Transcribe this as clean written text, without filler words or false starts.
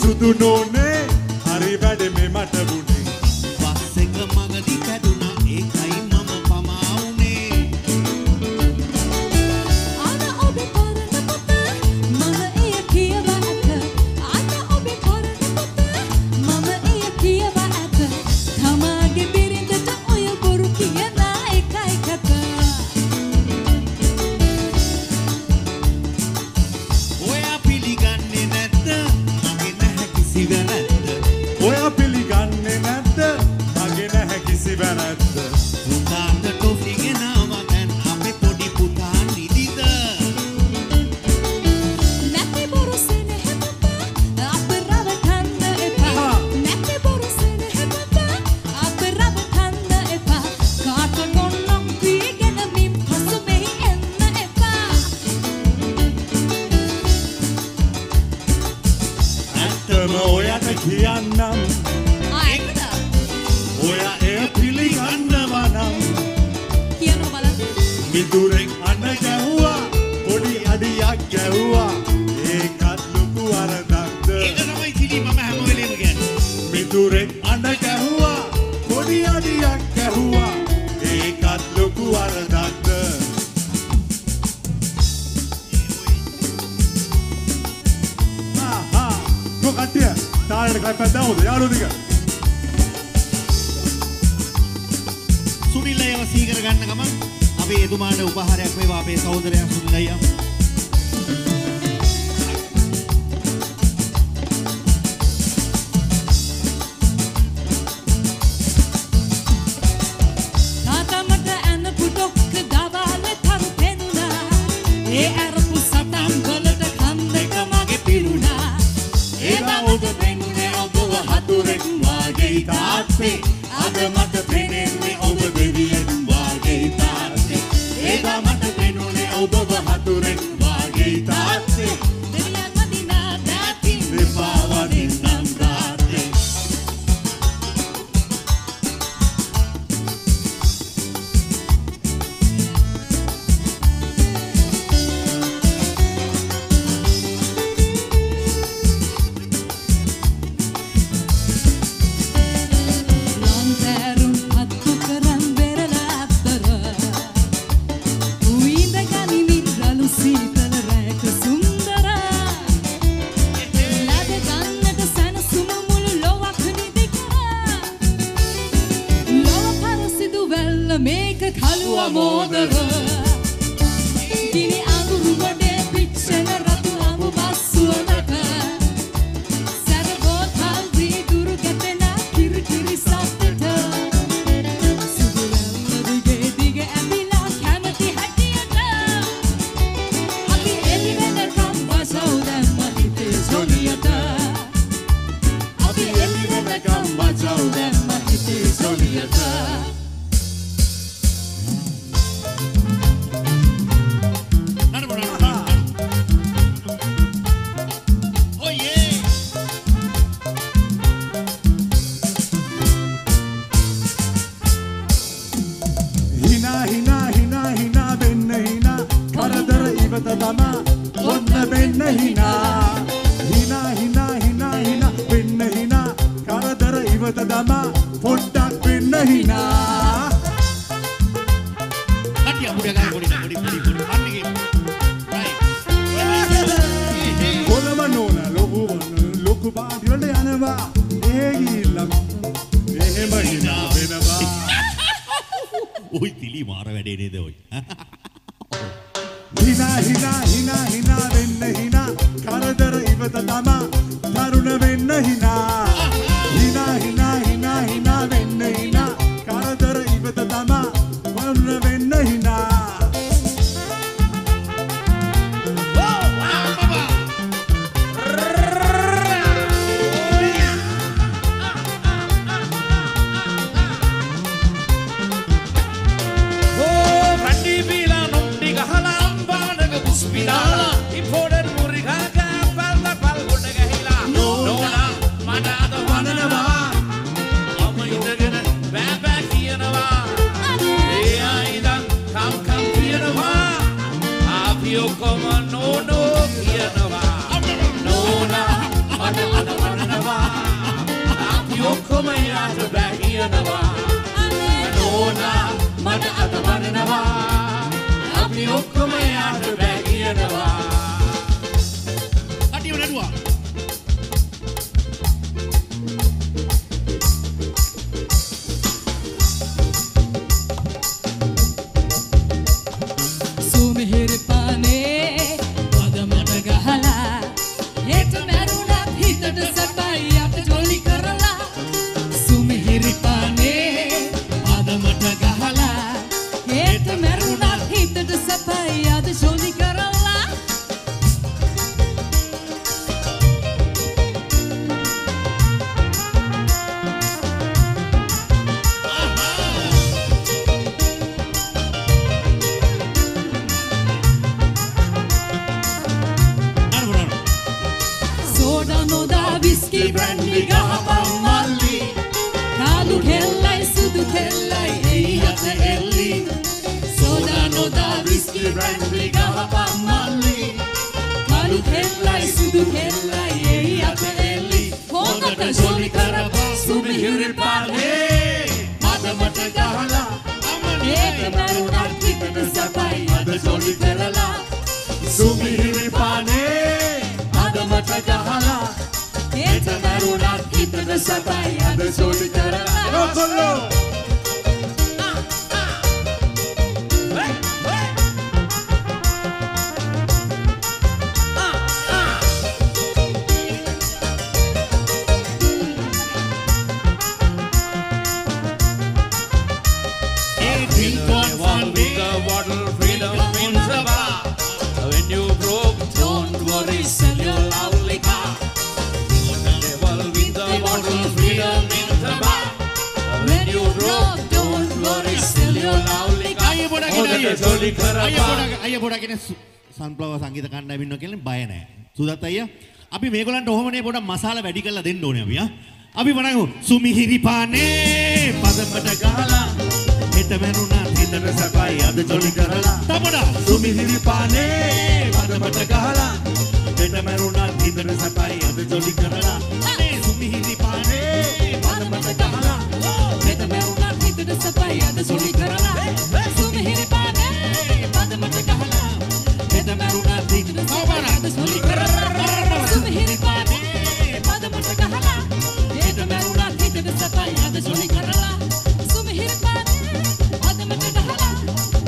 සුදු නෝනේ හරි වැඩ මේ මට වුණේ බස් එක මගදී කැඩුනා ඒකයි මම පමා වුනේ අද ඔබේ පරණ පොත මම එය කියවා ඇත අද ඔබේ පරණ පොත මම එය කියවා ඇත තමාගේ බිරිඳට ඔය බොරු කියන එකයි කත ඔයා පිළිගන්නේ නැද්ද මගේ නැහැ කිසි වැරැද්ද ඔයා පිළිගන්නේ නැද්ද මගේ නැහැ කිසි වැරැද්ද පුතාට ටොෆි ගෙනාවා දැන් අපේ පොඩි පුතා නිදිද නැති බොරු සෙනෙහ පොත අප රවටන්න එපා නැති බොරු සෙනෙහ පොත අප රවටන්න එපා කාට මොන්නක් වීගෙන මින් පසු මෙහි එන්න එපා ඇත්තම ඔයාට කියන්නම් ආයෙත් ඔයා එය පිළිගන්නවා නම් කියන බලන්න මිදුරෙන් අඬ ගැහුවා පොඩි අඩියක් ගැහුවා ඒකත් ලොකු වරදක්ද ඒක තමයි තිලි මම හැම වෙලේම කියන්නේ මිදුරෙන් අඬ ගැහුවා පොඩි අඩියක් ගැහුවා ඒකත් ලොකු වරදක්ද කට්ටිය තාලෙට කයිපත් දාමුද යාළුවෝ ටික සුනිල් අයව සීකර ගන්න ගමන් අපේ එතුමාට උපහාරයක් වේවා අපේ සහෝදරයා සුනිල් අයියා තාතා මට ඇනපු ඩොක්ක දවාලේ තරු පෙනුණා ඒ අරපු සටන් වලට කන් දෙක මගේ පිරුණා ඒවා ඔබ පෙන්නේ ඔබව හතුරෙක් වාගේ තාත්තේ අද මට පෙනෙන්නේ ඔබ දෙවියෙක් වාගේ තාත්තේ ඒවා මට පෙනුනේ ඔබව හතුරෙක් වාගේ තාත්තේ දෙවියන් වදිනා දැතින් දෙපා වදින්නම් තාත්තේ ලොන්තරුන් අත්තු කරන් බෙරලා අතර උයින්ද ගනිමින් රළු සීතල රැක සුන්දර ලද ගන්නට සැනසුම මුළු ලොවක් නිදි කර ලොව පරසිදු වැල්ල මේක කළු අමෝදර ගිනි අඟුරු ගොඩේ පිච්චෙන රතු අඹ බස්සුවනට සැරබෝතල් දී දුරු ගැටෙන කිරිකිරි සත්තට සුදු වැල්ල දිගේ දිගේ ඇඹිලා කැමති හැටියට අපි එළි වෙනකම් වසව් දැම්ම හිතේ සොලියට අපි එළි වෙනකම් වසව් දැම්ම හිතේ සොලියට Oh yeah හිනා හිනා හිනා හිනා වෙන්න හිනා කරදර ඉවත තමා ඔන්න වෙන්න හිනා හිනා හිනා හිනා හිනා වෙන්න හිනා කරදර ඉවත තමා පොඩ්ඩක් වෙන්න හිනා කටිය මුඩ ගන්න පොඩි අන්නගේ right කොළම නෝන ලොකු පාටි වලට යනවා ඒ ගිල්ලම් එහෙම හිනා වෙනවා ඔයි තිලි මාර වැඩේ නේද ඔයි හිනා හිනා හිනා හිනා වෙන්න හිනා කරදර ඉවත තමා තරුණ වෙන්න හිනා හිනා හිනා හිනා හිනා වෙන්න හිනා කරදර ඉවත තමා තරුණ වෙන්න හිනා Yo como no quiero va. No, no, යනවා නෝනා මට අත වනනවා අපි ඔක්කොම යාට බෑ කියනවා කටියම නඩුවා සුමිහිරි පානේ පදමට ගහලා හෙට මැරුණත් හිතට සැපයි අත ජොලි කරලා සුමිහිරි පානේ පදමට ගහලා හෙට මැරුණත් හිතට සැපයි අත ජොලි කරලා Whiskey brandy ගහපන් මල්ලි කාලු කෙල්ලයි සුදු කෙල්ලයි එයි අත එල්ලි සෝඩා නොදා whiskey brandy ගහපන් මල්ලි කාලු කෙල්ලයි සුදු කෙල්ලයි එයි අත එල්ලි හොඳට ජොලි කරපන් සුමිහිරි පානේ මදමට ගහලා ඒක මරුණත් හිතට සපයි අද ජොලි කරලා සුමිහිරි පානේ මදමට ගහලා ඒක මරුණත් හිතට සපයි අද ජොලි කරලා රොකොල්ලෝ Sell your lovely car. When you broke, don't worry, sell your lovely car. අයිය පොඩක් කෙනෙක් සන්ෆ්ලවර් සංගීත කණ්ඩායම ඉන්නවා කියලා බය නැහැ. සුදත් අයියා අපි මේගොල්ලන්ට ඔහොමනේ පොඩක් මසාලා වැඩි කරලා දෙන්න ඕනේ අපි අපි වණගමු සුමිහිරි පානේ පදමට ගහලා හෙට මරුණා හිතට සපයි අද ජොලි කරලා තපඩා සුමිහිරි පානේ පදමට ගහලා හෙට මරුණා හිතට සපයි අද ජොලි කරලා අනේ සුමිහිරි පානේ පදමට ගහලා හෙට මරුණා හිතට සපයි අද ජොලි කරලා සුමිහිරි පානේ පදමට ගහලා හෙට මරුණා හිතට සපයි අද ජොලි කරලා සුමිහිරි පානේ පදමට ගහලා හෙට මරුණා හිතට සපයි අද ජොලි කරලා සුමිහිරි පානේ පදමට ගහලා